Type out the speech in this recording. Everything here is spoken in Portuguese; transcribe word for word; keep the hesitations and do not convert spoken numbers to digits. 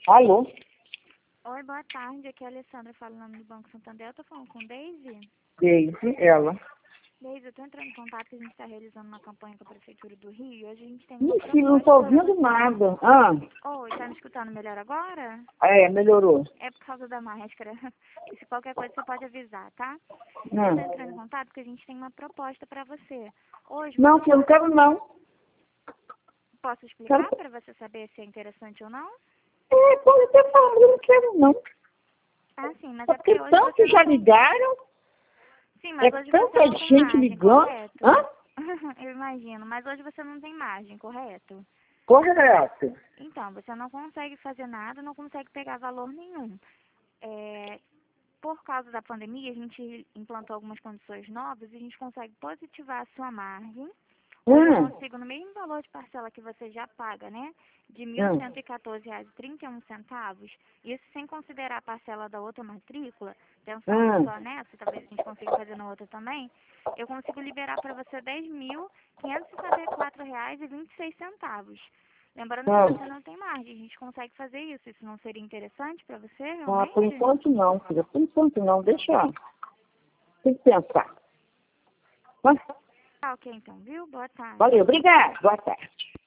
Alô? Oi, boa tarde. Aqui é a Alessandra falando do Banco Santander. Eu tô falando com Deise. Deise, ela. Deise, eu tô entrando em contato que a gente está realizando uma campanha com a Prefeitura do Rio. Hoje a gente tem uma Ih, filho, não tô proposta para ouvindo você. nada. Ah, Oi, tá me escutando melhor agora? é, melhorou. É por causa da máscara. E se qualquer coisa você pode avisar, tá? Eu tô Ah. entrando em contato porque a gente tem uma proposta para você. Hoje, Não, filho, eu não quero não. posso explicar Quero... para você saber se é interessante ou não? É, pode até falar, mas eu não quero não. Ah, sim, mas É é porque porque hoje você tantos já não... ligaram, Sim, mas é hoje você tanta não tem gente margem, ligando. correto? Hã? Eu imagino, mas hoje você não tem margem, correto? Correto. Então, você não consegue fazer nada, não consegue pegar valor nenhum. É, por causa da pandemia, a gente implantou algumas condições novas e a gente consegue positivar a sua margem. Hoje eu Hum, consigo, no mesmo valor de parcela que você já paga, né, de mil hum, cento e quatorze reais e trinta e um centavos, isso sem considerar a parcela da outra matrícula, pensando hum. só nessa, talvez a gente consiga fazer na outra também, eu consigo liberar para você dez mil quinhentos e cinquenta e quatro reais e vinte e seis centavos. Lembrando que Hum. você não tem margem, a gente consegue fazer isso. Isso não seria interessante para você, Ah, por realmente? enquanto não, filha. Por enquanto não, deixa. Tem que pensar. Mas, Tá ok então, viu? Boa tarde. valeu, obrigado. Boa tarde.